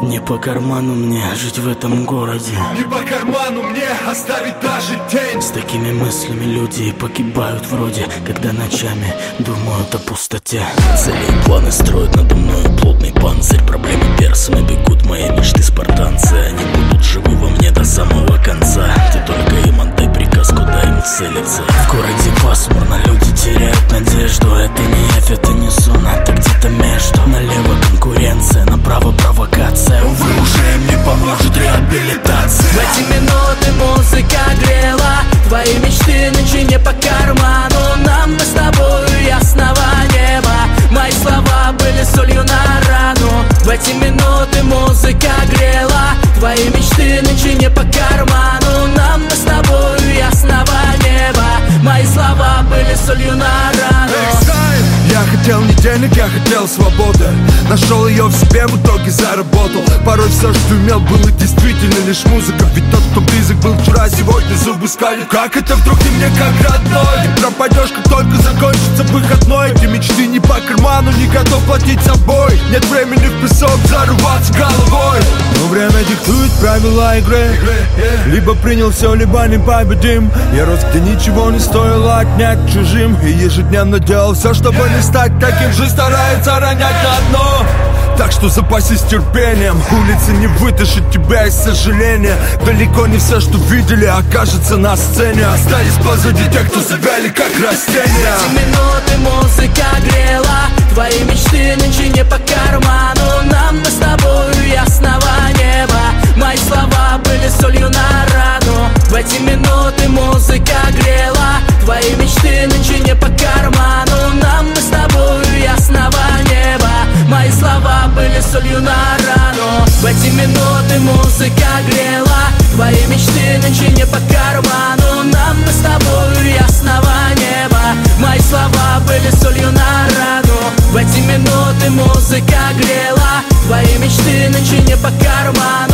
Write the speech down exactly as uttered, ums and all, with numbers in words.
Не по карману мне жить в этом городе, не по карману мне оставить даже тень. С такими мыслями люди погибают вроде, когда ночами думают о пустоте. Цели и планы строят надо мною плотный панцирь. Проблемы персами бегут, мои мечты спартанцы. Они будут живы во мне до самого конца. Ты только им отдай приказ, куда им целиться. В городе пасмурно, люди теряют надежду. Это не явь, это не сон, это где-то между. Налево конкуренция, направо провокация. Увы, уже им не поможет реабилитация. В эти минуты музыка грела твои мечты нынче не по карману. Нам мы с тобою ясного неба. Мои слова были солью на рану. В эти минуты музыка грела твои мечты нынче не по карману. Нам мы с тобою ясного неба. Мои слова были солью на рану. Я хотел не денег, я хотел свободы. Нашел ее в себе, в итоге заработал. Порой все, что имел, было действительно лишь музыка. Ведь тот, кто близок был вчера, сегодня зубы скалит. Как это вдруг ты мне как родной? Ты пропадешь, как только закончится выходной. Эти мечты не по карману, не готов платить собой. Нет времени в песок зарываться головой. Но время диктует правила игры. Либо принял все, либо не победим. Я рос, где ничего не стоило отнять чужим. И ежедневно делал все, чтобы не стать таким же, старается ронять на дно. Так что запасись терпением. Улица не вытащит тебя из сожаления. Далеко не все, что видели, окажется на сцене. Остались позади те, кто завяли как растения. В эти минуты музыка грела твои мечты нынче не по карману. Нам мы с тобою ясного неба. Мои слова были солью на рану. В эти минуты музыка грела твои мечты нынче не по карману. Нам мы с тобою ясного неба. Мои слова были солью на рану. В эти минуты музыка грела твои мечты нынче не по карману. Нам мы с тобою ясного неба. Мои слова были солью на рану. В эти минуты музыка грела твои мечты нынче не по карману.